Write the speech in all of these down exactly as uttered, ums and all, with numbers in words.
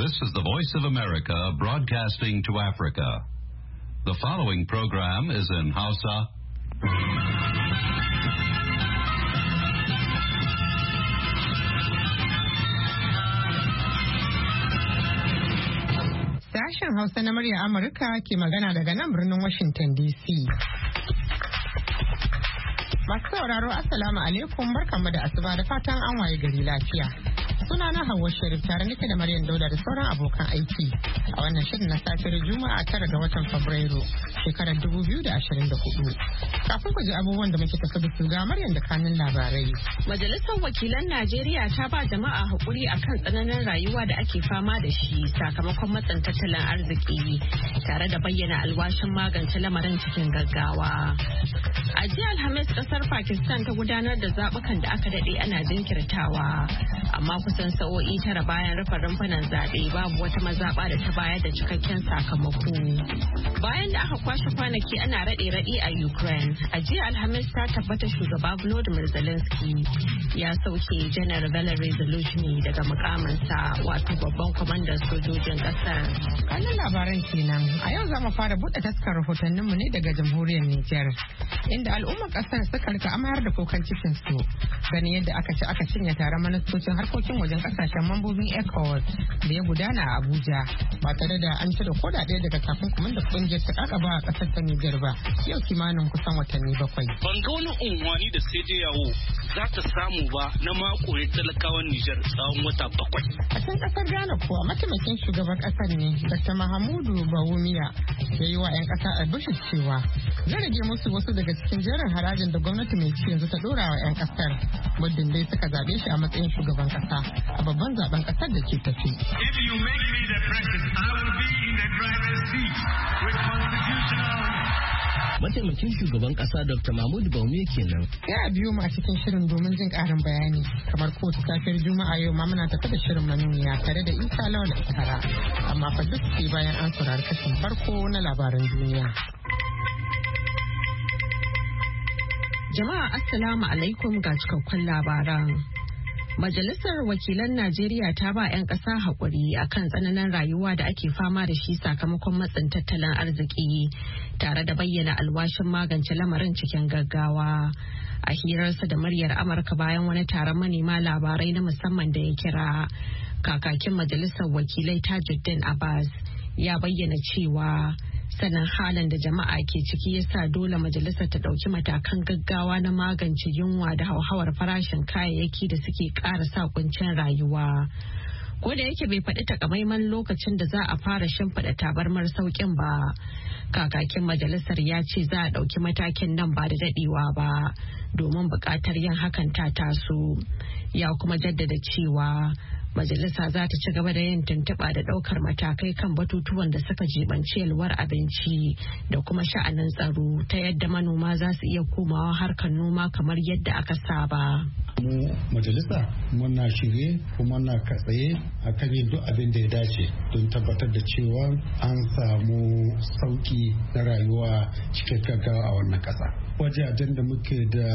This is the Voice of America broadcasting to Africa. The following program is in Hausa. Sashen Hausa na murya Amurka ke magana daga nan birnin Washington D C. Masu sauraro Assalamu alaikum, barkanmu da asuba da fatan an waye gari lafiya. Suna na Hauwa Sharif tare nake da Maryam Dauda da sauran abokan aiki a wannan shirin na safiyar Juma'a tara ga watan Fabrairu shekarar dubu biyu da ashirin da hudu. Kafin ku ji abubuwan da muke tafi da su ga Maryam da kanun labarai. Majalisar Wakilan Najeriya ta ba jama'a hakuri akan tsananin rayuwa da ake fama da shi sakamakon matsin tattalin arziki tare da bayyana alwashin magance lamarin cikin gaggawa. A jiya Alhamis kasar Pakistan ta gudanar da zabukan da aka dade ana jinkirtawa amma kusan sa'o'i tara bayan rufe rumfunan zaɓe babu wata mazaɓa da ta bayar da cikakken sakamako. Bayan da aka kwashe kwanaki ana raɗe-raɗe a Ukraine, a jiya Alhamis ta tabbata shugaba Volodymyr Zelensky ya sauke janar Valery Zelensky daga mukaminsa wato babban kwamandan sojojin ƙasar. Kanin labaran kenan a yau za mu fara buɗe taskar rahotanninmu ne daga jamhuriyar Nijar, inda al'ummar ƙasar suka rika amayar da kokan cikin su ganin yadda aka ci aka cinye taron ministocin harkokin wajen kasashen mambobin ECOWAS da ya gudana a Abuja ba tare da an cire koda ɗaya daga takunkumin da kungiyar ta kakaba a ƙasar ta Nijar ba yau kimanin kusan watanni bakwai. Ban ga wani unwani da sai dai yawo za ta samu ba na makon talakawan Nijar tsawon wata bakwai. A can ƙasar Ghana kuwa mataimakin shugaban ƙasar ne Doctor Mahamudu Bawumia ya yi wa 'yan ƙasa albishir cewa zai rage musu wasu daga cikin jerin harajin da gwamnati mai ci yanzu ta ɗora wa 'yan ƙasar muddin dai suka zaɓe shi a matsayin shugaban ƙasa a babban zaben ƙasar da ke tafi. If you make me the president, I will be in the driver's seat with constitutional. Mataimakin shugaban kasa Doctor Mahmud Bawumia kenan. Ya biyo mu a cikin shirin domin jin karin bayani. Kamar kowace safiyar Juma'a yau ma muna tafi da shirin manuniya tare da Isa Lawal Iskara. Amma fa duk sai bayan an saurari kashin farko na labaran duniya. Jama'a Assalamu alaikum ga cikakkun labaran. Majalisar Wakilan Najeriya ta ba 'yan ƙasa haƙuri a kan tsananin rayuwa da ake fama da shi sakamakon matsin tattalin arziki tare da bayyana alwashin magance lamarin cikin gaggawa. A hirarsa da muryar Amurka bayan wani taron manema labarai na musamman da ya kira, kakakin Majalisar Wakilai Tajuddin Abbas ya bayyana cewa sanin halin da jama'a ke ciki yasa dole majalisar ta ɗauki matakan gaggawa na magance yunwa da hauhawar farashin kayayyaki da suke ƙara sa kuncin rayuwa. Ko da yake bai faɗi takamaiman lokacin da za a fara shimfiɗa tabarmar sauƙin ba, kakakin majalisar ya ce za a ɗauki matakin nan ba da daɗewa ba domin buƙatar yin hakan ta taso. Ya kuma jaddada cewa majalisa za ta ci gaba da yin tuntuɓa da ɗaukar matakai kan batutuwan da suka jibanci yalwar abinci da kuma sha'anin tsaro ta yadda manoma za su iya komawa harkar noma kamar yadda aka saba. Mu majalisa muna shirye kuma na katsaye a kan yin duk abin da ya dace don tabbatar da cewa an samu sauki na rayuwa cikin gaggawa a wannan ƙasa. Wajajen da muke da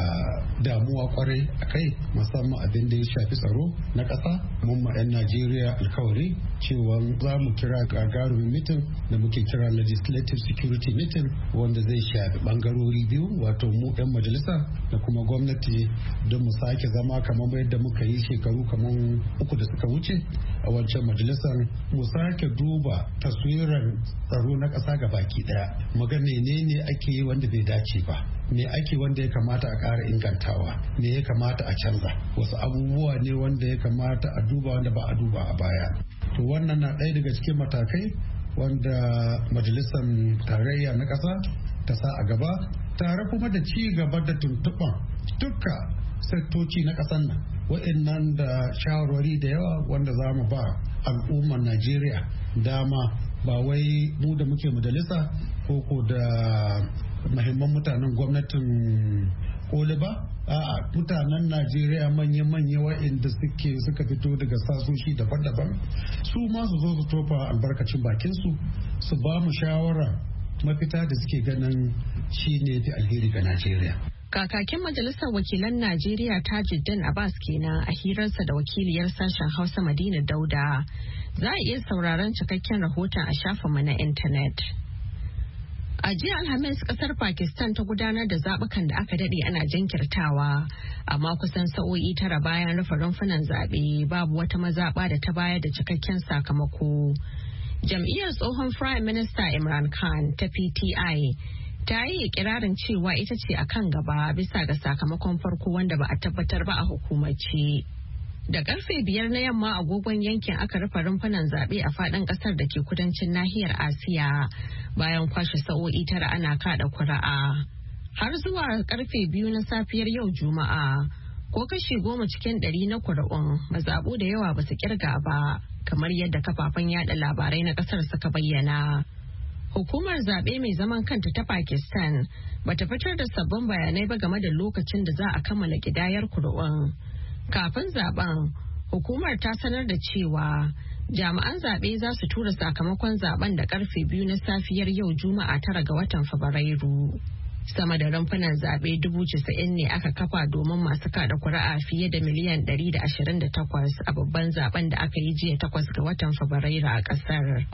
damuwa kwarai a kai musamman abin da ya shafi tsaro na ƙasa mun ma 'yan Najeriya alkawari cewa za mu kira gagarumin mitin da muke kira legislative security meeting wanda zai shafi bangarori biyu wato mu 'yan majalisa da kuma gwamnati don mu sake zama kamar yadda muka yi shekaru kamar uku da suka wuce a wancan majalisar mu sake duba taswirar tsaro na ƙasa ga baki daya mu ga menene ake yi wanda bai dace ba, me ake wanda ya kamata a ƙara ingantawa, me ya kamata a canza, wasu abubuwa ne wanda ya kamata a duba wanda ba a duba a baya. To wannan na ɗaya daga cikin matakai wanda majalisar tarayya na ƙasa ta sa a gaba tare kuma da ci gaba da tuntuɓan duka sektoci na ƙasar nan wa'annan da shawarwari da yawa wanda za mu ba al'ummar Najeriya dama ba wai mu da muke majalisa ko ko da mahimman mutanen gwamnatin koli ba, a'a mutanen Najeriya manya-manya wa'inda suke suka fito daga sasoshi daban-daban su ma su zo su tofa albarkacin bakinsu su ba mu shawara mafita da suke ganin shi ne fi alheri ga Najeriya. Kakakin Majalisar Wakilan Najeriya Tajuddin Abbas kenan a hirarsa da wakiliyar sashen Hausa Madina Dauda. Za a iya sauraron cikakken rahoton a shafinmu na intanet. A jiya Alhamis kasar Pakistan ta gudanar da zaɓukan da aka daɗe ana jinkirtawa, amma kusan sa'o'i tara bayan rufe rumfunan zaɓe babu wata mazaɓa da ta bayar da cikakken sakamako. Jam'iyyar tsohon Prime Minister Imran Khan ta P T I ta yi ikirarin cewa ita ce a kan gaba bisa ga sakamakon farko wanda ba a tabbatar ba a hukumace. Da karfe biyar na yamma agogon yankin aka rufe rumfunan zaɓe a faɗin ƙasar da ke kudancin nahiyar Asiya bayan kwashe sa'o'i tara ana kaɗa kuri'a. Har zuwa karfe biyu na safiyar yau Juma'a, ko kashi goma cikin ɗari na kuri'un mazaɓu da yawa ba su kirga ba, kamar yadda kafafen yada labarai na ƙasar suka bayyana. Hukumar zaɓe mai zaman kanta ta Pakistan bata fitar da sabbin bayanai ba game da lokacin da za a kammala ƙidayar kuri'un. Kafin zaben, hukumar ta sanar da cewa jami'an zaɓe za su tura sakamakon zaben da karfe biyu na safiyar yau Juma'a tara ga watan Fabrairu. Sama da rumfunan zaɓe dubu casa'in ne aka kafa domin masu kada kuri'a fiye da miliyan ɗari da ashirin da takwas a babban zaben da aka yi jiya takwas ga watan Fabrairu a ƙasar.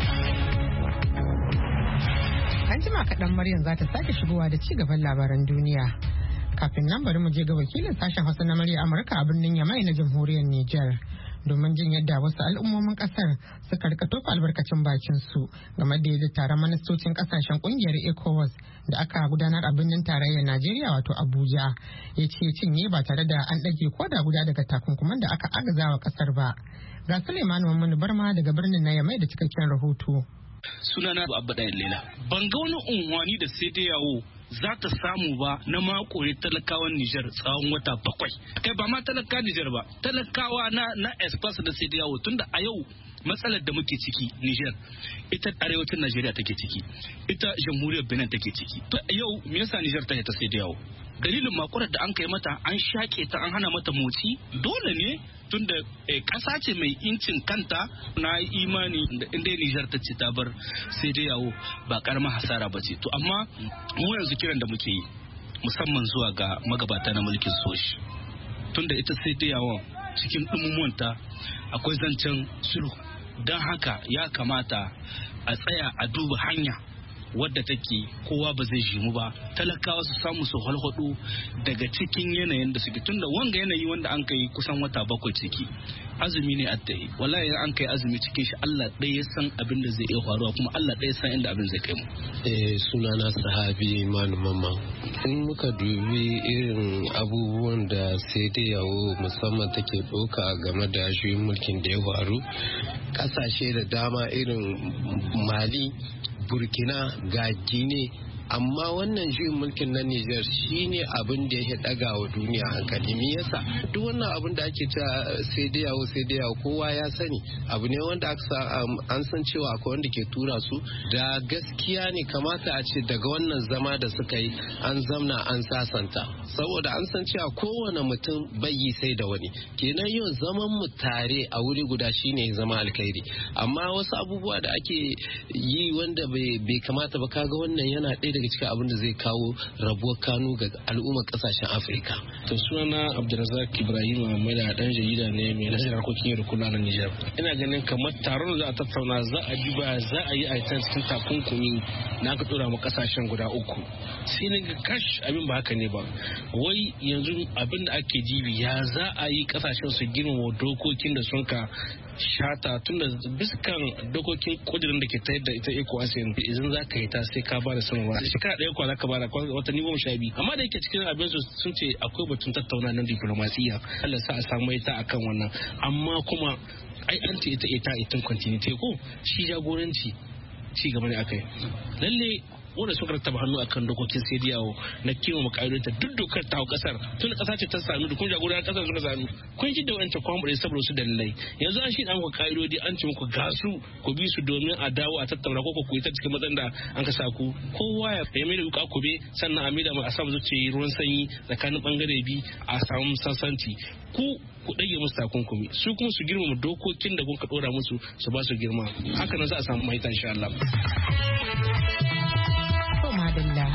An jima kaɗan Maryam za ta sake shigowa da ci gaban labaran duniya. Kafin nan bari mu je ga wakilin sashen Hausa na murya Amurka a birnin Yamai na jamhuriyar Nijar domin jin yadda wasu al'ummomin kasar suka rika tofa albarkacin bakin su game da yadda taron ministocin kasashen kungiyar ECOWAS da aka gudanar a birnin tarayyar Najeriya wato Abuja ya ce cinye ba tare da an ɗage koda guda daga takunkuman da aka agazawa kasar ba. Ga Suleiman Mamman Barma daga birnin na Yamai da cikakken rahoto. Sunana Abba Dayan Lela. Ban ga wani unwani da sai dai yawo za ta samu ba na makore talakawan Nijar tsawon wata bakwai. Kai ba ma talaka Nijar ba, talakawa na na Espas da sai dai yawo tunda a yau matsalar da muke ciki Nijar ita arewacin Najeriya take ciki, ita jamhuriyar Benin take ciki. To yau me yasa Nijar ta ta sai dai yawo? Dalilin makurar da an kai mata an shake ta an hana mata motsi dole ne tunda ƙasa ce mai incin kanta. Na imani da inda Nijar ta ce ta bar sai dai yawo ba karamar hasara ba ce. To amma mu yanzu kiran da muke yi musamman zuwa ga magabata na mulkin soshi tunda ita sai dai yawon cikin dumumuwanta akwai zancen sulhu, don haka ya kamata a tsaya a duba hanya wadda take kowa ba zai jimu ba, talakawa su samu su halhado daga cikin yanayin da suke tunda wanga yanayi wanda an kai kusan wata bakwai ciki azumi ne a tayi wallahi an kai azumi cikin shi Allah ɗaya ya san abin da zai iya faruwa kuma Allah ɗaya san inda abin zai kai mu. Eh sunana Sahabi Manu Mamma. In muka dubi irin abubuwan da sai dai yawo musamman take ɗauka game da juyin mulkin da ya faru ƙasashe da dama irin Mali, Burkina, ga Gine, amma wannan juyin mulkin na Nijar shine abin da ya daga wa duniya hankali. Me yasa duk wannan abin da ake cewa sai dai yawo sai dai yawo kowa ya sani abu ne wanda aka an san cewa akwai wanda ke tura su da gaskiya ne. Kamata a ce daga wannan zama da suka yi an zamna an sasanta, saboda an san cewa kowane mutum bai yi sai da wani, kenan yau zaman mu tare a wuri guda shine zama alkhairi. Amma wasu abubuwa da ake yi wanda bai kamata ba, kaga wannan yana ɗaya daga cikin abin da zai kawo rabuwar kanu ga al'ummar kasashen Afirka. To sunana Abdulrazak Ibrahim mai da dan jarida ne mai nazarin harkokin yau da kullum na Nijar. Ina ganin kamar taron da za a tattauna za a duba za a yi aitan cikin takunkumi na aka dora mu kasashen guda uku. Sai na ga kash abin ba haka ne ba. Wai yanzu abin da ake jibi ya za a yi kasashen su girmama dokokin da sun ka shata tun da biskan dokokin kudirin da ke tayar da ita ECOWAS idan za ka yi ta sai ka ba da sanarwa shekara ɗaya kwa za ka ba da watanni goma sha biyu, amma da yake cikin abin su sun ce akwai batun tattauna na diplomasiya Allah sa a samu ita akan wannan, amma kuma ai an ce ita ita itin continuity ko shi jagoranci ci gaba ne akai lalle wanda suka rattaba hannu akan dokokin sai da yawo na kiwon makaidota duk dokar ta kasar tun da kasa ce ta sami da kun jagoran kasar suka sami kun ji da wancan kwamfure saboda su dalilai. Yanzu an shi da muku kaidodi an ce muku gasu ku bi su domin a dawo a tattauna ko ku yi ta cikin matsan da an ka sa ku kowa ya mai da wuka kube sannan a mai da a samu zuciya ruwan sanyi tsakanin bangare bi a samu sasanci ku ku dage musu takunkumi su kuma su girmama dokokin da kun ka dora musu su ba su girma, haka nan za a samu mahita insha Allah. Madalla a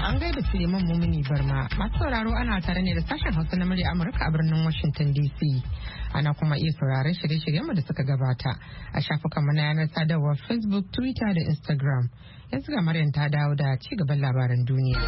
an gaida Suleiman Mumini Barma. Masu sauraro ana tare ne da sashen Hausa na murya Amurka a birnin Washington D C. Ana kuma iya sauraron shirye-shiryenmu da suka gabata a shafukanmu na yanar sadarwar Facebook, Twitter da Instagram. Yanzu ga Maryam ta dawo da ci gaban labaran duniya.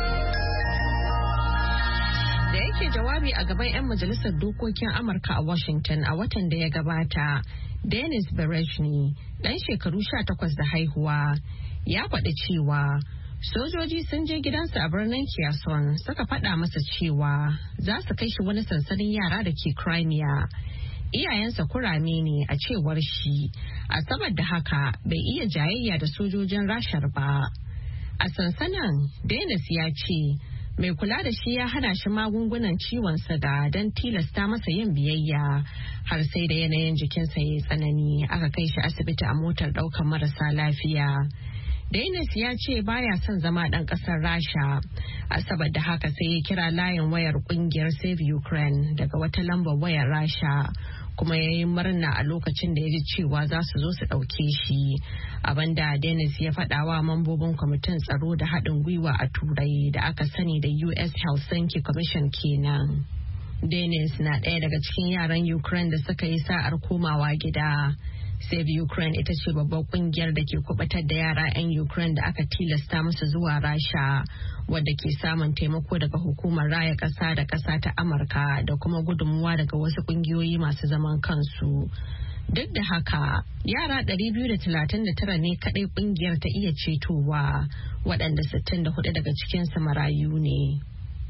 Da yake jawabi a gaban 'yan majalisar dokokin Amurka a Washington a watan da ya gabata, Dennis Berejny, ɗan shekaru sha takwas da haihuwa, ya faɗi cewa sojoji sun je gidansa a birnin Kherson suka faɗa masa cewa za su kai shi wani sansanin yara da ke Crimea. Iyayensa kurame ne a cewar shi, a saboda haka bai iya jayayya da sojojin Rashar ba. A sansanin, Dennis ya ce mai kula da shi ya hana shi magungunan ciwon suga don tilasta masa yin biyayya har sai da yanayin jikinsa ya yi tsanani aka kai shi asibiti a motar ɗaukar marasa lafiya. Dennis ya ce baya son zama ɗan ƙasar Rasha, a saboda haka sai ya kira layin wayar ƙungiyar Save Ukraine daga wata lambar wayar Rasha, kuma ya yi murna a lokacin da ya ji cewa za su zo su ɗauke shi. Abinda Dennis ya faɗa wa mambobin kwamitin tsaro da haɗin gwiwa a Turai da aka sani da U S Helsinki Commission kenan. Dennis na ɗaya daga cikin yaran Ukraine da suka yi sa'ar komawa gida. Save Ukraine ita ce babbar kungiyar da ke kubatar da yara 'yan Ukraine da aka tilasta musu zuwa Rasha, wadda ke samun taimako daga hukumar raya ƙasa da ƙasa ta Amurka da kuma gudunmuwa daga wasu kungiyoyi masu zaman kansu. Duk da haka, yara ɗari biyu da talatin da tara ne kaɗai kungiyar ta iya cetowa, waɗanda sittin da hudu daga cikinsu marayu ne.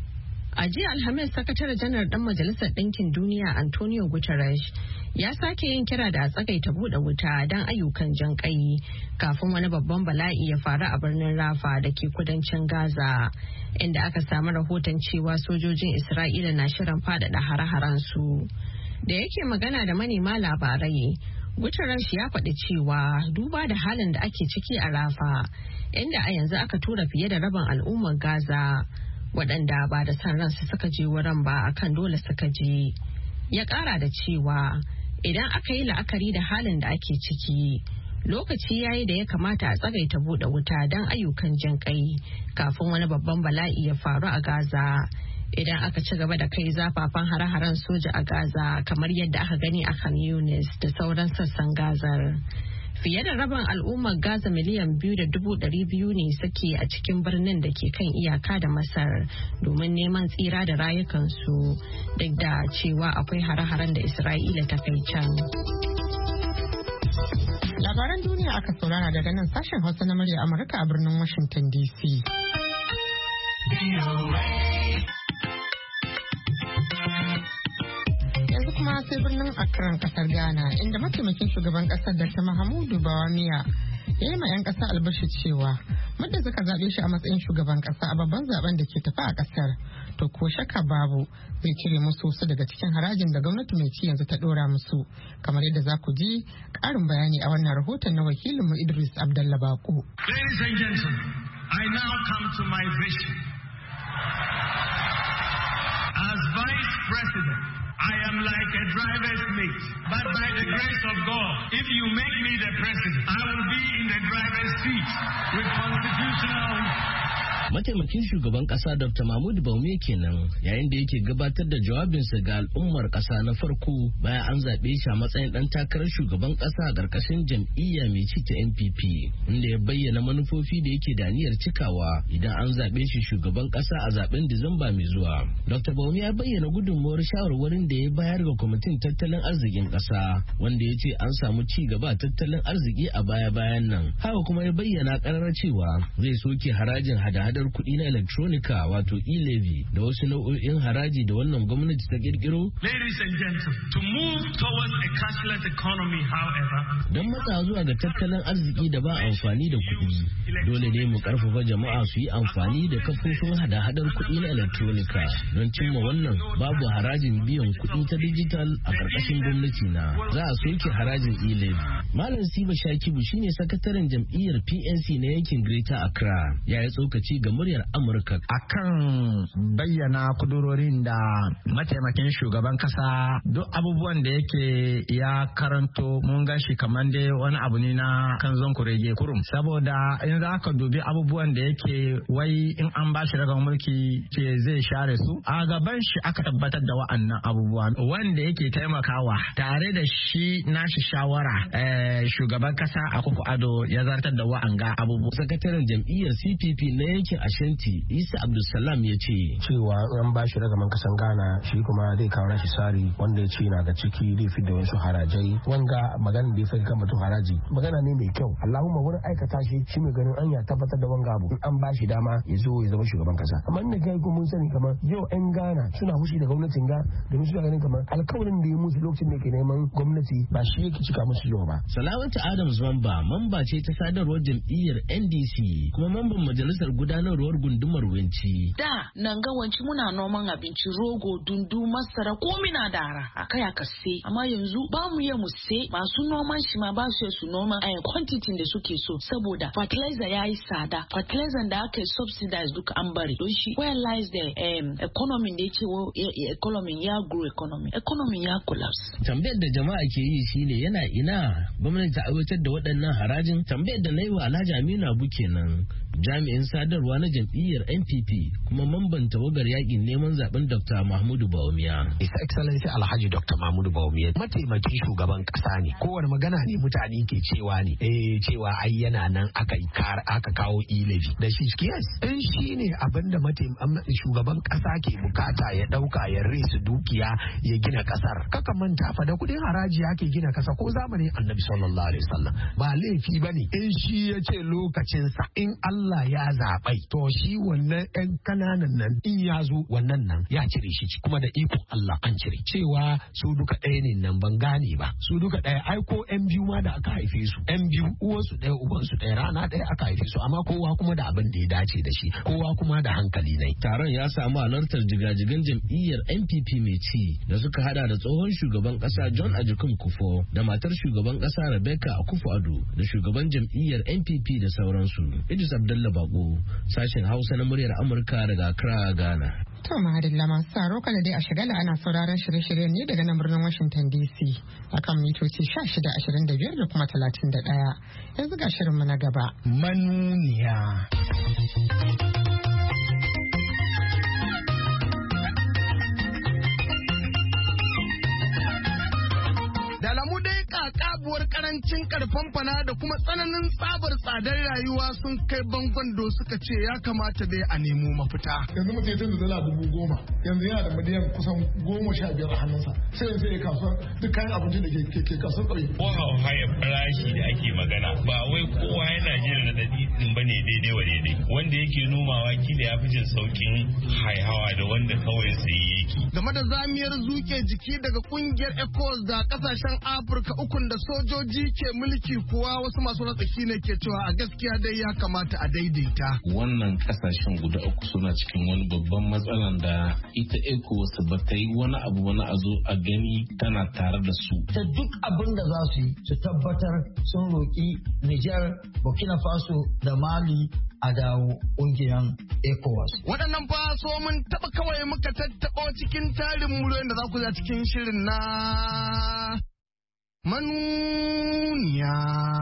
A jiya Alhamis, sakatare janar ɗan Majalisar Ɗinkin Duniya Antonio Guterres ya sake yin kira da a tsagaita buɗe wuta don ayyukan jan ƙai kafin wani babban bala'i ya faru a birnin Rafa da ke kudancin Gaza, inda aka samu rahoton cewa sojojin Isra'ila na shirin faɗaɗa hare-haren su. Da yake magana da manema labarai, Guterres ya faɗi cewa duba da halin da ake ciki a Rafa, inda a yanzu aka tura fiye da rabin al'ummar Gaza, waɗanda ba da san ransu suka je wurin ba akan dole suka je. Ya ƙara da cewa idan aka yi la'akari da halin da ake ciki, lokaci ya yi da ya kamata a tsagaita buɗe wuta don ayyukan jin ƙai kafin wani babban bala'i ya faru a Gaza. Idan aka ci gaba da kai zafafan hare-haren soja a Gaza kamar yadda aka gani a Khan Yunis da sauran sassan Gazar. Fiye da rabin al'ummar Gaza miliyan biyu da dubu ɗari biyu ne suke a cikin birnin da ke kan iyaka da Masar domin neman tsira da rayukansu, duk da cewa akwai hare-haren da Isra'ila ta kai can. Labaran duniya aka saurara daga nan sashen Hausa na murya Amurka a birnin Washington D C. Kuma sai birnin Accra kasar Ghana, inda mataimakin shugaban kasar Dr. Mahamudu Bawumia ya yi ma 'yan kasa albashi cewa muddin suka zaɓe shi a matsayin shugaban kasa a babban zaben da ke tafi a kasar, to ko shakka babu zai cire musu wasu daga cikin harajin da gwamnati mai ci yanzu ta ɗora musu, kamar yadda za ku ji ƙarin bayani a wannan rahoton na wakilinmu Idris Abdallah Bako. Ladies and gentlemen, I now come to my vision. As Vice President, I am like a driver's mate, but by the grace of God, if you make me the president, I will be in the driver's seat with constitutional. Mataimakin shugaban kasa Doctor Mahmud Bawumia kenan yayin da yake gabatar da jawabinsa ga al'ummar kasa na farko bayan an zaɓe shi a matsayin ɗan takarar shugaban kasa a ƙarƙashin jam'iyya mai ci ta N P P, inda ya bayyana manufofi da yake da niyyar cikawa idan an zaɓe shi shugaban kasa a zaɓen Disamba mai zuwa. Doctor Bawumia ya bayyana gudunmuwar shawarwarin da ya bayar ga kwamitin tattalin arzikin kasa, wanda ya ce an samu ci gaba tattalin arziki a baya-bayan nan. Haka kuma ya bayyana ƙarar cewa zai soke harajin hada-hada kuɗi na electronica wato e-levy da wasu nau'o'in haraji da wannan gwamnati ta kirkiro. Ladies and gentlemen, to move towards a cashless economy, however, don matsa zuwa ga tattalin arziki da ba amfani da kuɗi, dole ne mu karfafa jama'a su yi amfani da kafofin hada-hadar kuɗi na electronica. Don cimma wannan babu harajin biyan kuɗi ta digital a ƙarƙashin gwamnati na. Za a soke harajin e-levy. Malam Siba Shakibu shine sakataren jam'iyyar P N C na yankin Greater Accra. Ya yi tsokaci ga muryar Amurka. Akan bayyana kudurorin da mataimakin shugaban kasa duk abubuwan da yake ya karanto mun gashi kamar dai wani abu ne na kanzon kurege kurum. Saboda in za ka dubi abubuwan da yake wai in an ba shi ragan mulki ce zai share su. A gaban shi aka tabbatar da wa'annan abubuwa wanda yake taimakawa tare da shi nashi shawara eh, shugaban kasa Akufo-Addo ya zartar da wa'anga abubuwa. Sakataren jam'iyyar C P P na yankin Ashanti Isa Abdulsalam ya ce cewa an ba shi ragaman kasan Ghana shi kuma zai kawo nashi sari wanda ya ce na ga ciki zai fi da wasu harajai wanga magana da ya fi kan batun haraji magana ne mai kyau. Allahumma wurin aikata shi shi mai ganin an ya tabbatar da wanga abu an ba shi dama ya zo ya zama shugaban kasa. Amma inda kai ko mun sani kamar yau yan Ghana suna hushi da gwamnatin ga domin suna ganin kamar alkawarin da ya musu lokacin da ke neman gwamnati ba shi yake cika musu yau ba. Salamatu Adams Wamba mamba ce ta sadarwar jam'iyyar N D C kuma mamban majalisar gudanarwar gundumar Wenci. Da nan ga Wenci muna noman abinci rogo, dundu, masara ko mina dara akai aka sai amma yanzu ba mu yi mu sai masu noman shi ma ba su su noma a quantity da suke so saboda fertilizer yayi tsada. Fertilizer da aka subsidize duka an bari don shi where lies the um, economy da yake economy ya grow economy economy ya collapse. Tambayar da jama'a ke yi shine yana ina gwamnati ta aiwatar da waɗannan harajin. Tambayar da na yi wa Alhaji Aminu Abu kenan jami'in sadarwa na jam'iyyar N P P kuma mamban tawagar yakin neman zaben Doctor Mahmudu Bawumia. His Excellency Alhaji Doctor Mahmudu Bawumia mataimakin shugaban kasa ne. Kowane magana ne mutane ke cewa ne eh cewa ai yana nan aka aka kawo ilabi da shi yes in shi ne abinda mataimakin shugaban kasa ke bukata ya dauka ya resu dukiya ya gina kasar. Kaka manta fa da kudin haraji yake gina kasa ko zamanin Annabi sallallahu alaihi wasallam ba laifi bane in shi ya ce lokacin sa in Allah ya zabai to shi wannan ɗan kananan nan in ya zo wannan nan ya cire shi kuma da ikon Allah an cire cewa su duka ɗaya ne nan ban gane ba su duka ɗaya ai ko ƴan biyu ma da aka haife su ƴan biyu uwansu ɗaya ubansu ɗaya rana ɗaya aka haife su amma kowa kuma da abin da ya dace da shi kowa kuma da hankali ne. Taron ya samu halartar jigajigan jam'iyyar N P P mai ci da suka hada da tsohon shugaban kasa John Ajikun Kufo da matar shugaban kasa Rebecca Akufo-Addo da shugaban jam'iyyar N P P da sauransu. Idris Abdullah Bako sashen Hausa na muryar Amurka daga Accra, Ghana. To mahadilla masu tsaro kada dai a shigala ana sauraron shirye-shiryen ne daga nan birnin Washington D C akan mitoci sha shida ashirin da biyar da kuma talatin da ɗaya. Yanzu ga shirinmu na gaba. Manuniya. Da alamu dai kakabuwar karancin karfan fana da kuma tsananin tsabar tsadar rayuwa sun kai bangon do suka ce ya kamata dai a nemo mafita. Yanzu mutum ya da dala dubu goma yanzu yana da miliyan kusan goma sha biyar a hannunsa sai yanzu ya kasuwa duk kayan abinci da ke kasuwar ƙauye. Ko hauhayar farashi da ake magana ba wai kowa yana jin radadi din bane daidai wa daidai wanda yake nomawa kila ya fi jin saukin haihawa da wanda kawai sai yake. Game da zamiyar zuke jiki daga kungiyar ECOWAS da kasashen Afirka ukun da sojoji ke mulki kuwa wasu masu ratsaki ne ke cewa a gaskiya dai ya kamata a daidaita. Wannan kasashen guda uku suna cikin wani babban matsalan da ita ECOWAS ba ta yi wani abu wani a zo a gani tana tare da su. Ta duk abin da za su yi su tabbatar sun roƙi Nijar, Burkina Faso da Mali a dawo ƙungiyar ECOWAS. Waɗannan fa so mun taɓa kawai muka tattaɓo cikin tarin muryoyin da za ku za cikin shirin na manuniya.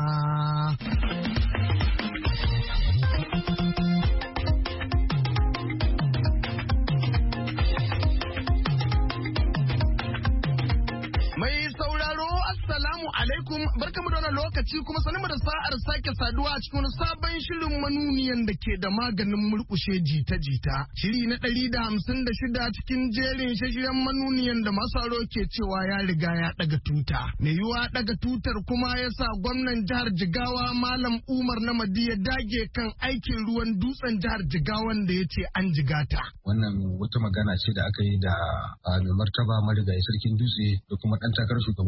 Mai sauraro assalamu alaikum barkamu da wannan lokaci kuma sanin da sa'ar sake saduwa a cikin sabon shirin manuniyan da ke da maganin murkushe jita-jita. Shiri na ɗari da hamsin da shida cikin jerin shashiren manuniyan da masu aro ke cewa ya riga ya ɗaga tuta. Mai yiwuwa ɗaga tutar kuma ya sa gwamnan jihar Jigawa Malam Umar Namadi ya dage kan aikin ruwan dutsen jihar Jigawan da ya ce an jigata. Wannan wata magana ce da aka yi da mai martaba marigayi sarkin dutse da kuma ɗan takarar shugaban ƙasar mu a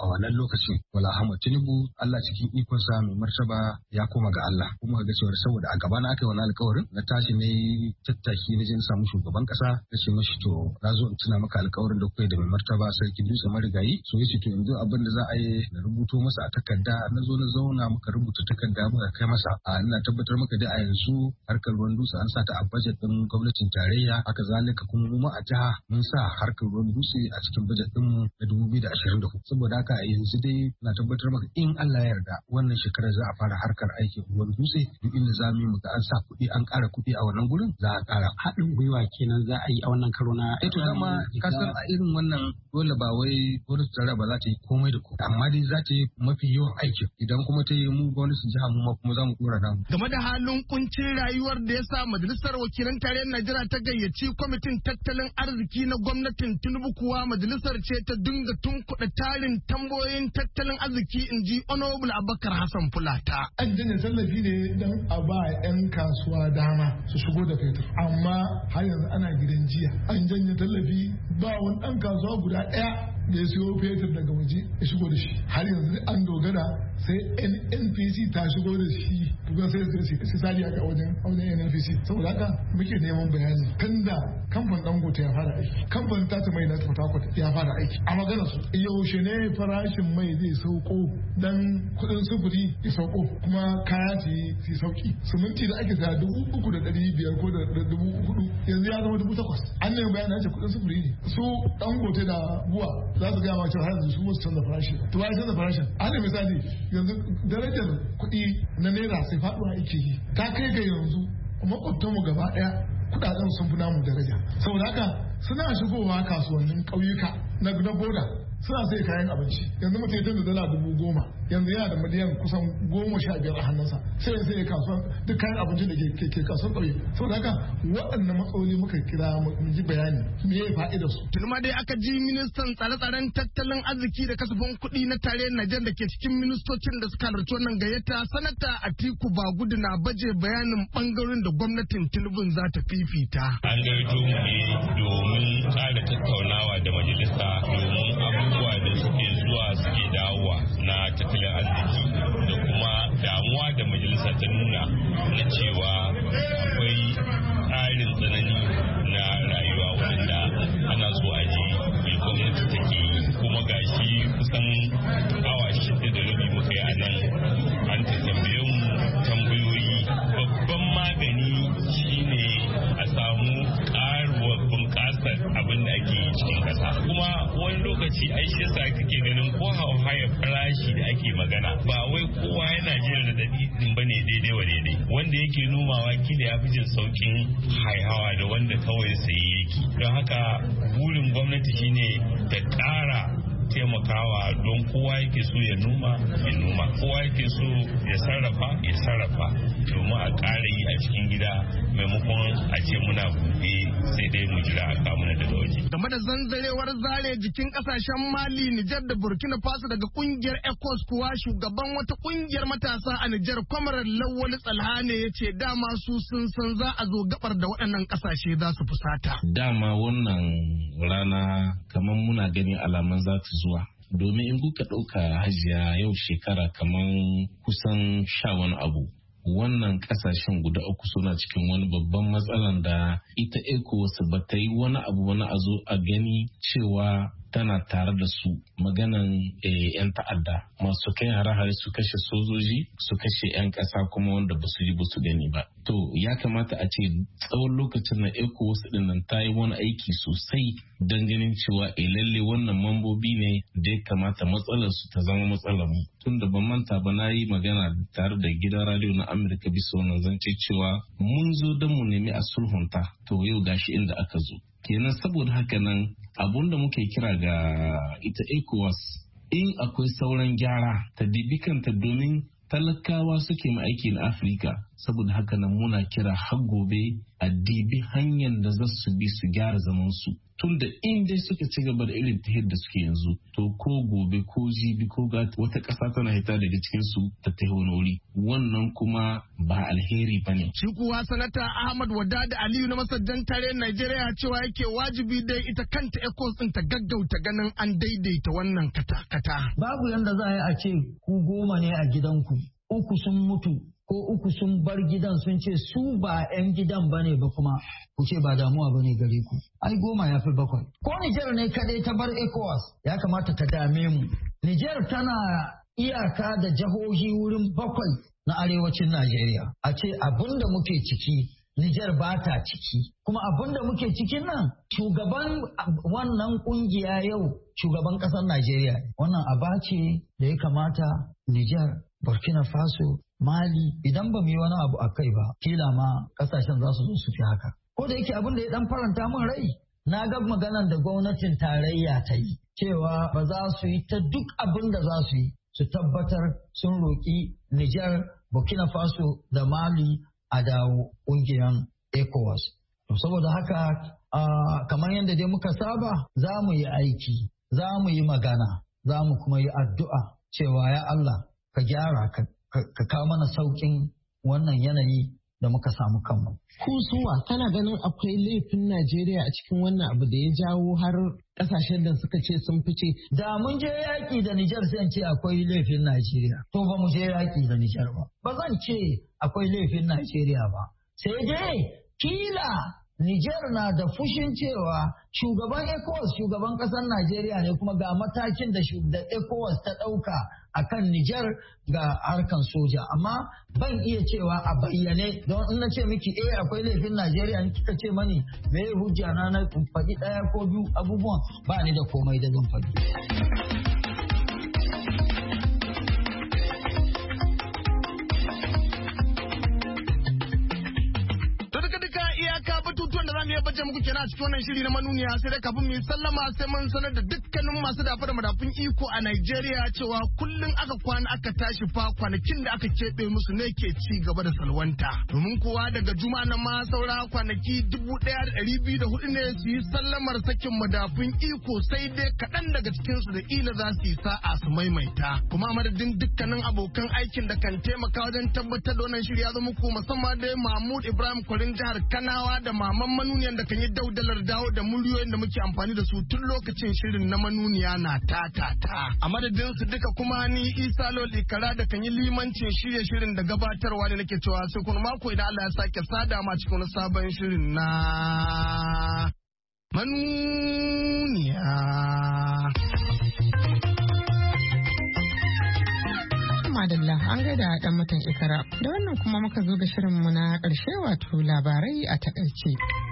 wannan lokacin wala Ahmad Tinubu Allah cikin ikonsa mai martaba ya koma ga Allah kuma ga cewa saboda a gaba na aka yi wani alƙawarin na tashi ne tattaki na jin samu shugaban kasa na ce mashi to na zo in tuna maka alƙawarin da kuka da mai martaba sarki Dutse Marigayi so yace to yanzu abin da za a yi na rubuto masa a takarda na zo na zauna muka rubuta takarda muka kai masa a ina tabbatar maka da a yanzu harkar ruwan dutse an sa ta a budget din gwamnatin tarayya haka zalika kuma mu a jiha mun sa harkar ruwan dutse a cikin budget din mu na dubu biyu da ashirin da hudu saboda haka a yanzu dai na tabbatar maka in Allah ya yarda wannan shekarar za a fara harkar aikin ruwan dutse duk inda za mu yi muka an sa kuɗi an ƙara kuɗi a wannan gurin za a ƙara haɗin gwiwa kenan za a yi a wannan karo na eh to dama ka san a irin wannan dole ba wai gwamnati tarayya ba za ta yi komai da komai amma dai za ta yi mafi yawan aikin idan kuma ta yi mu gwamnati jiha mu kuma za mu dora namu game da halin kuncin rayuwar da ya sa majalisar wakilan tarayyar Najeriya ta gayyaci kwamitin tattalin arziki na gwamnatin Tinubu kuwa majalisar ce ta dinga tunkuɗa tarin tambayoyin tattalin arziki in ji Honorable Abubakar Hassan Fulata. An janye tallafi ne don a ba 'yan kasuwa dama su shigo da fetur amma har yanzu ana gidan jiya an janye tallafi ba wani ɗan kasuwa guda ɗaya da ya siyo fetur daga waje ya shigo da shi har yanzu an dogara sai N P C ta shigo da shi kuma sai sai sadi aka wajen wajen N P C saboda haka muke neman bayani tunda kamfan Dangote ya fara aiki kamfan Tata Mai na Port Harcourt ya fara aiki a magana su yaushe ne farashin mai zai sauko dan kudin sufuri ya sauko kuma kaya su yi sauki siminti da ake saya dubu uku da ɗari biyar ko da dubu hudu yanzu ya zama dubu takwas an nemi bayani ya ce kudin sufuri ne su Dangote da buwa za su gaya ma cewa har yanzu su musu canza farashi to ya canza farashin an ne misali yanzu darajar kuɗi na naira sai faɗuwa yake yi ta kai ga yanzu makwabtanmu gaba ɗaya kuɗaɗen sun fi namu daraja saboda haka suna shigowa kasuwannin ƙauyuka na boda suna sai kayan abinci yanzu mutum ya da dala dubu goma yanzu yana da miliyan kusan goma sha biyar a hannunsa sai ya sai kasuwan duk kayan abinci da ke kasuwan ƙauye saboda haka waɗannan matsaloli muka kira mu ji bayani me ya fa'ida su. Tulma dai aka ji ministan tsare-tsaren tattalin arziki da kasafin kuɗi na tarayyar Najeriya da ke cikin ministocin da suka halarci wannan gayyata sanata Atiku Bagudu na baje bayanin bangaren da gwamnatin Tinubu za ta fifita. An gaito mu ne domin ƙara tattaunawa da majalisa domin abubuwa da suke zuwa suke dawowa na tattalin arziki da kuma damuwa da majalisa ta nuna na cewa akwai tsarin tsanani na rayuwa wanda ana so a ji mai gwamnati take yi kuma gashi kusan awa shida da rabi muka yi a nan an ta tambaye mu tambayoyi babban magani shine a samu karuwar bunƙasar abin da ake yi cikin ƙasa kuma wani lokaci ai shi yasa kake ganin ko hauhayar farashi da ake magana ba wai kowa yana jin radadi bane daidai wa daidai wanda yake nomawa kila ya fi jin saukin haihawa da wanda kawai sayi yake don haka burin gwamnati shine ta ƙara taimakawa don kowa yake so ya noma ya noma kowa yake so ya sarrafa ya sarrafa domin a ƙara yi a cikin gida maimakon a ce muna buɗe sai dai mu jira a kamuna daga waje. Game da zanzarewar zare jikin kasashen Mali, Nijar da Burkina Faso daga kungiyar ECOWAS kuwa shugaban wata kungiyar matasa a Nijar Kwamarar Lawal Tsalhane ya ce dama su sun san za a zo gabar da waɗannan kasashe za su fusata. Dama wannan rana kamar muna gani alaman za ta zuwa. Domin in kuka ɗauka hajiya yau shekara kamar kusan sha wani abu. Wannan kasashen guda uku suna cikin wani babban matsalan da ita ECOWAS ba ta yi wani abu wani a zo a gani cewa tana tare da su maganan yan ta'adda masu kai hare-hare su kashe sojoji su kashe yan ƙasa kuma wanda ba su yi ba su gani ba. To ya kamata a ce tsawon lokacin na ECOWAS din nan ta yi wani aiki sosai don ganin cewa e lalle wannan mambobi ne da ya kamata matsalar su ta zama matsalar mu. Tun da ban manta ba na yi magana tare da gidan radio na Amurka bisa wannan zance cewa mun zo don mu nemi a sulhunta to yau gashi inda aka zo. Kenan saboda haka nan abun da muke kira ga ita ECOWAS in akwai sauran gyara ta dibi kanta domin talakawa suke ma aiki na Afirka saboda haka nan muna kira har gobe a dibi hanyar da za su bi su gyara zaman su. Tun da in dai suka ci gaba da irin ta da suke yanzu, to ko gobe ko jibi ko gata wata ƙasa tana hita daga cikin su ta tahi wani wuri, wannan kuma ba alheri ba ne. Shi kuwa sanata Ahmad Wadada Aliyu na masajjan tare Najeriya cewa yake wajibi dai ita kanta ECOWAS ɗin ta gaggauta ganin an daidaita wannan kata-kata. Babu yanda za a yi a ce ku goma ne a gidanku, uku sun mutu ko uku sun bar gidan sun ce su ba 'yan gidan ba ne ba kuma ku ce ba damuwa ba ne gare ku. Ai goma ya fi bakwai. Ko Nijar ne kadai ta bar ECOWAS ya kamata ta dame mu. Nijar tana iyaka da jihohi wurin bakwai na arewacin Najeriya. A ce abin da muke ciki Nijar ba ta ciki. Kuma abin da muke cikin nan shugaban wannan kungiya yau shugaban ƙasar Najeriya. Wannan aba ce da ya kamata Nijar, Burkina Faso, Mali idan ba mu yi wani abu a kai ba, kila ma kasashen za su zo su fi haka. Ko da yake abin da ya dan faranta min rai, na ga maganar da gwamnatin tarayya ta yi, cewa ba za su yi ta duk abin da za su yi, su tabbatar sun roƙi Nijar, Burkina Faso da Mali a dawo ƙungiyar ECOWAS. Saboda haka, kamar yadda dai muka saba, za mu yi aiki, za mu yi magana, za mu kuma yi addu'a cewa ya Allah ka gyara ka ka kawo mana saukin wannan yanayi da muka samu kanmu. Kusuwa kana ganin akwai laifin Najeriya a cikin wannan abu da ya jawo har kasashen da suka ce sun fice. Da mun je yaƙi da Nijar sai ce akwai laifin Najeriya. To ba mu je yaƙi da Nijar ba. Ba zan ce akwai laifin Najeriya ba. Sai dai kila Nijar na da fushin cewa shugaban ECOWAS shugaban ƙasar Najeriya ne kuma ga matakin da ECOWAS ta ɗauka a kan Nijar ga harkan soja. Amma ban iya cewa a bayyane don in na ce miki eh akwai laifin Najeriya in kika ce mani me hujja na na faɗi ɗaya ko biyu abubuwan ba ni da komai da zan faɗi. ya baje muku kenan a cikin wannan shiri na manuniya sai dai kafin mu yi sallama sai mun sanar da dukkanin masu dafa da madafun iko a Najeriya cewa kullun aka kwana aka tashi fa kwanakin da aka keɓe musu ne ke ci gaba da salwanta domin kowa daga juma'a nan ma saura kwanaki dubu ɗaya da ɗari biyu da hudu ne su yi sallamar sakin madafun iko sai dai kaɗan daga cikin su da ila za su yi sa'a su maimaita kuma madadin dukkanin abokan aikin da kan taimaka wajen tabbatar da wannan shiri ya zama muku musamman dai Mahmud Ibrahim Kwarin jihar Kanawa da maman manuniyan da kan yi daudalar dawo da muryoyin da muke amfani da su tun lokacin shirin na manuniya na ta ta ta a madadin su duka kuma ni Isa Lol Ikara da kan yi limancin shirye shirin da gabatarwa da nake cewa sai kuma mako idan Allah ya sake sada ma cikin sabon shirin na manuniya. Madalla an gaida dan mutan Ikara da wannan kuma muka zo ga shirinmu na ƙarshe wato labarai a takaice.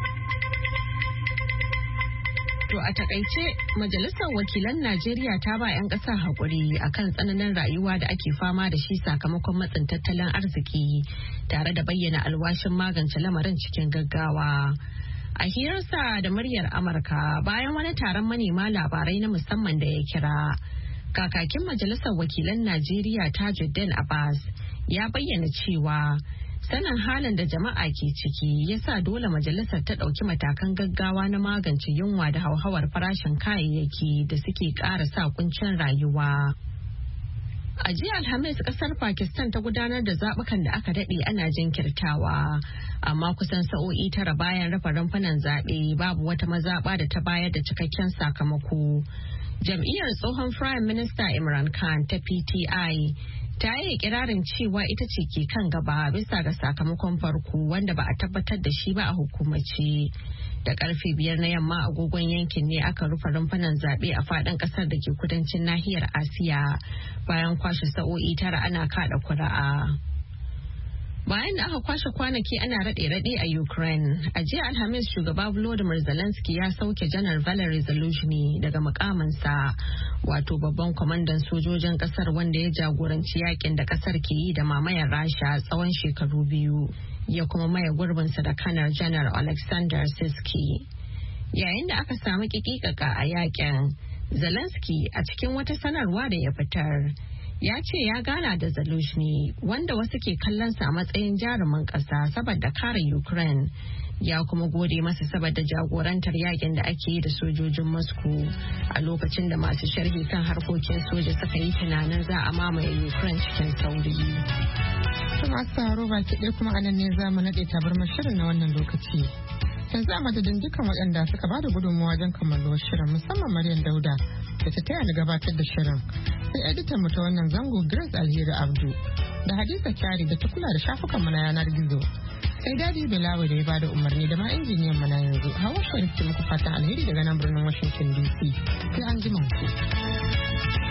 To a takaice Majalisar Wakilan Najeriya ta ba 'yan ƙasa haƙuri akan tsananin rayuwa da ake fama da shi sakamakon matsin tattalin arziki tare da bayyana alwashin magance lamarin cikin gaggawa. A hirarsa da muryar Amurka bayan wani taron manema labarai na musamman da ya kira. Kakakin Majalisar Wakilan Najeriya Tajuddin Abbas ya bayyana cewa sanin halin da jama'a ke ciki ya sa dole majalisar ta ɗauki matakan gaggawa na magance yunwa da hauhawar farashin kayayyaki da suke ƙara sa kuncin rayuwa. A jiya Alhamis ƙasar Pakistan ta gudanar da zaɓukan da aka daɗe ana jinkirtawa, amma kusan sa'o'i tara bayan rufe rumfunan zaɓe babu wata mazaɓa da ta bayar da cikakken sakamako. Jam'iyyar tsohon Prime Minister Imran Khan ta P T I ta yi kirarin cewa ita ce ke kan gaba bisa ga sakamakon farko wanda ba a tabbatar da shi ba a hukumace. Da karfe biyar na yamma agogon yankin ne aka rufe rumfunan zaɓe a faɗin ƙasar da ke kudancin nahiyar Asiya bayan kwashe sa'o'i tara ana kaɗa kuri'a. Bayan da aka kwashe kwanaki ana raɗe-raɗe a Ukraine, a jiya Alhamis shugaba Volodymyr Zelensky ya sauke janar Valery Zelensky daga mukaminsa, wato babban kwamandan sojojin kasar wanda ya jagoranci yakin da kasar ke yi da mamayar Rasha tsawon shekaru biyu, ya kuma maye gurbinsa da kanar janar Alexander Siski. Yayin da aka samu kikikaka a yakin, Zelensky a cikin wata sanarwa da ya fitar, ya ce ya gana da Zelensky wanda wasu ke kallonsa a matsayin jarumin ƙasa saboda kare Ukraine ya kuma gode masa saboda jagorantar yakin da ake yi da sojojin Moscow a lokacin da masu sharhi kan harkokin soja suka yi tunanin za a mamaye Ukraine cikin sauri. Masu sauraro baki ɗaya kuma anan ne za mu naɗe tabarmar shirin na wannan lokaci. Yanzu a madadin dukkan waɗanda suka bada gudunmawa wajen kammaluwar shirin musamman Maryam Dauda da ta taya ni gabatar da shirin. Sai editan mu ta wannan zango Grace Alheri Abdu da Hadiza Kyari da ta kula da shafukan mu na yanar gizo. Sai Dadi Bilawa da ya bada umarni da ma injiniyan mu na yanzu. Hawa Sharif ke muku fatan alheri daga nan birnin Washington D C. Sai an ji ku.